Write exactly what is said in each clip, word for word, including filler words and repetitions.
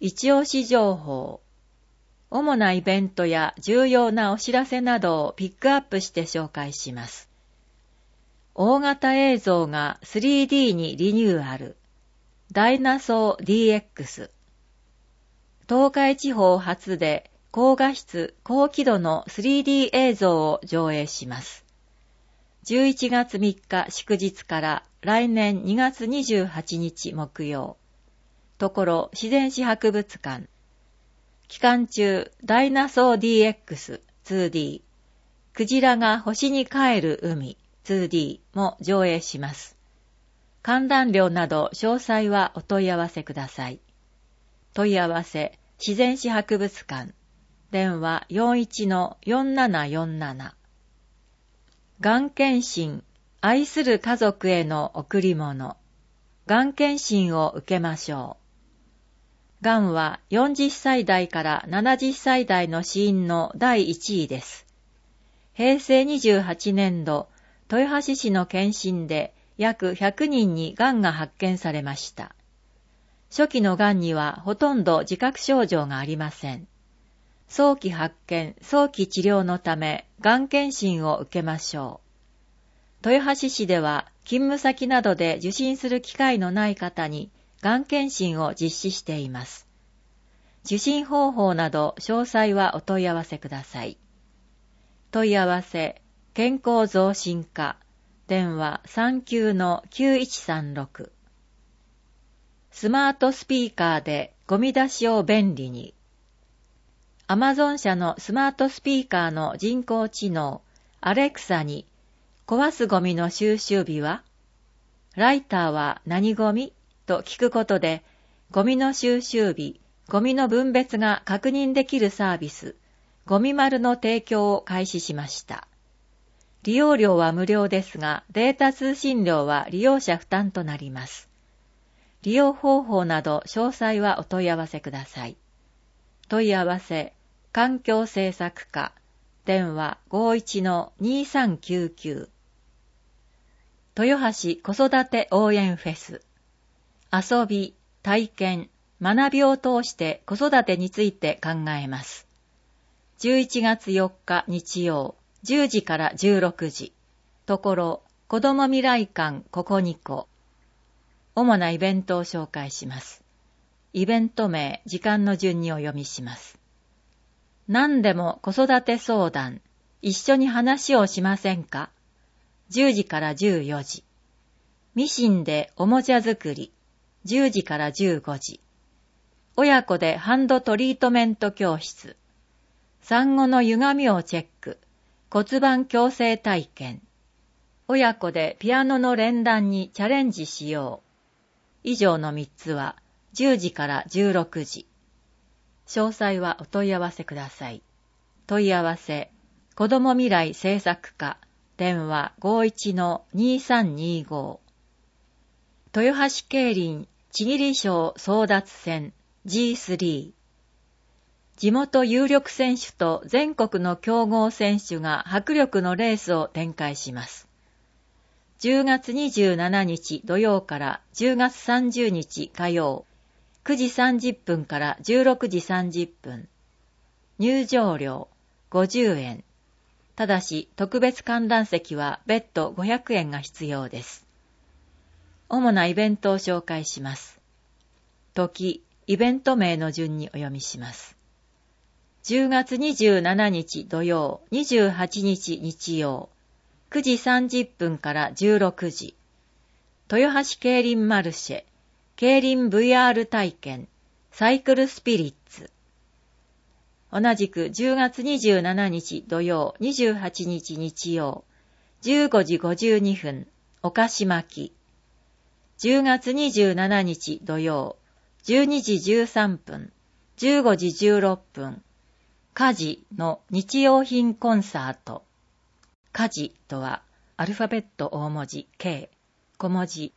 一押し情報。主なイベントや重要なお知らせなどをピックアップして紹介します。大型映像が スリーディー にリニューアル。ダイナソー ディーエックス。東海地方初で高画質、高輝度の スリーディー 映像を上映します。じゅういちがつみっか祝日から来年にがつにじゅうはちにち木曜。ところ自然史博物館。期間中、ダイナソー ディーエックス ツーディー、クジラが星に帰る海 ツーディー も上映します。観覧料など詳細はお問い合わせください。問い合わせ、自然史博物館。電話 よんいちのよんななよんなな。がん検診、愛する家族への贈り物。がん検診を受けましょう。がんはよんじゅっさい代からななじゅっさい代の死因のだいいちいです。へいせいにじゅうはちねんど、豊橋市の検診で約ひゃくにんにがんが発見されました。初期のがんにはほとんど自覚症状がありません。早期発見、早期治療のため、がん検診を受けましょう。豊橋市では、勤務先などで受診する機会のない方に、がん検診を実施しています。受診方法など詳細はお問い合わせください。問い合わせ、健康増進課、電話 さんきゅうのきゅういちさんろく。スマートスピーカーでゴミ出しを便利に。アマゾン社のスマートスピーカーの人工知能、アレクサに、壊すゴミの収集日は？ライターは何ゴミ？と聞くことで、ゴミの収集日、ゴミの分別が確認できるサービス、ゴミ丸の提供を開始しました。利用料は無料ですが、データ通信料は利用者負担となります。利用方法など詳細はお問い合わせください。問い合わせ、環境政策課、電話 ごいちのにさんきゅうきゅう。豊橋子育て応援フェス。遊び、体験、学びを通して子育てについて考えます。じゅういちがつよっか日曜、じゅうじからじゅうろくじ。ところ、子ども未来館ここにこ。主なイベントを紹介します。イベント名、時間の順にお読みします。何でも子育て相談、一緒に話をしませんか？じゅうじからじゅうよじ。ミシンでおもちゃ作り、じゅうじからじゅうごじ。親子でハンドトリートメント教室。産後の歪みをチェック、骨盤矯正体験。親子でピアノの連弾にチャレンジしよう。以上のみっつはじゅうじからじゅうろくじ。詳細はお問い合わせください。問い合わせ、子ども未来政策課、電話 ごいちのにさんにご。豊橋競輪ちぎり賞争奪戦 ジースリー。地元有力選手と全国の強豪選手が迫力のレースを展開します。じゅうがつにじゅうしちにち土曜からじゅうがつさんじゅうにち火曜、くじさんじゅっぷんからじゅうろくじさんじゅっぷん。入場料ごじゅうえん。ただし特別観覧席は別途ごひゃくえんが必要です。主なイベントを紹介します。時、イベント名の順にお読みします。じゅうがつにじゅうしちにち土曜、にじゅうはちにち日曜、くじさんじゅっぷんからじゅうろくじ。豊橋競輪マルシェ、競輪 ブイアール 体験、サイクルスピリッツ。同じくじゅうがつにじゅうしちにち土曜、にじゅうはちにち日曜、じゅうごじごじゅうにふん、お菓子巻き。じゅうがつにじゅうしちにち土曜、じゅうにじじゅうさんぷん、じゅうごじじゅうろっぷん、家事の日用品コンサート。家事とはアルファベット大文字 K、小文字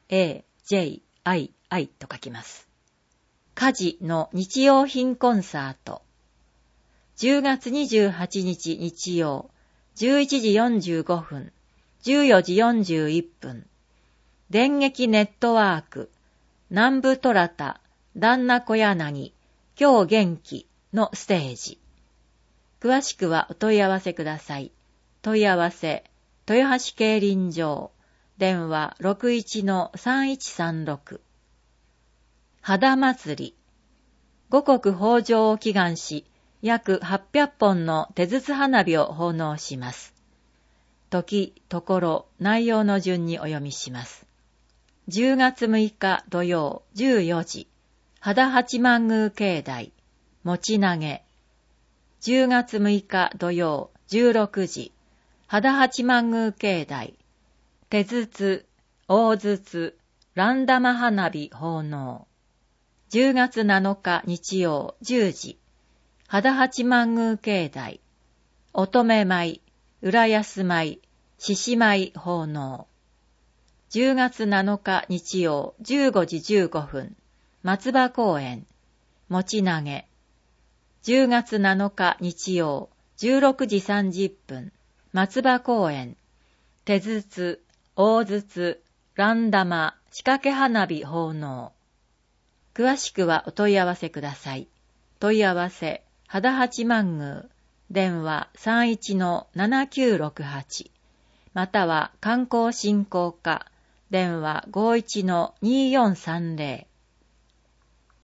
A、J、I、I と書きます。家事の日用品コンサート。じゅうがつにじゅうはちにち日曜、じゅういちじよんじゅうごふん、じゅうよじよんじゅういっぷん。電撃ネットワーク、南部虎田、旦那小柳、 今日元気のステージ。詳しくはお問い合わせください。問い合わせ、豊橋競輪場、電話 ろくいちのさんいちさんろく。肌祭り。五穀豊穣を祈願し、約はっぴゃっぽんの手筒花火を奉納します。時、ところ、内容の順にお読みします。じゅうがつむいか土曜じゅうよじ、秦八幡宮境内、餅投げ。じゅうがつむいか土曜じゅうろくじ、秦八幡宮境内、手筒、大筒、乱玉花火奉納。じゅうがつなのか日曜じゅうじ、秦八幡宮境内、乙女舞、浦安舞、獅子舞奉納。じゅうがつなのか日曜じゅうごじじゅうごふん、松葉公園、餅投げ。じゅうがつなのか日曜じゅうろくじさんじゅっぷん、松葉公園、手筒、大筒、乱玉、仕掛け花火奉納。詳しくはお問い合わせください。問い合わせ、秦八幡宮、電話 さんいちのななきゅうろくはち、または観光振興課、電話 ごいちのにーよんさんぜろ。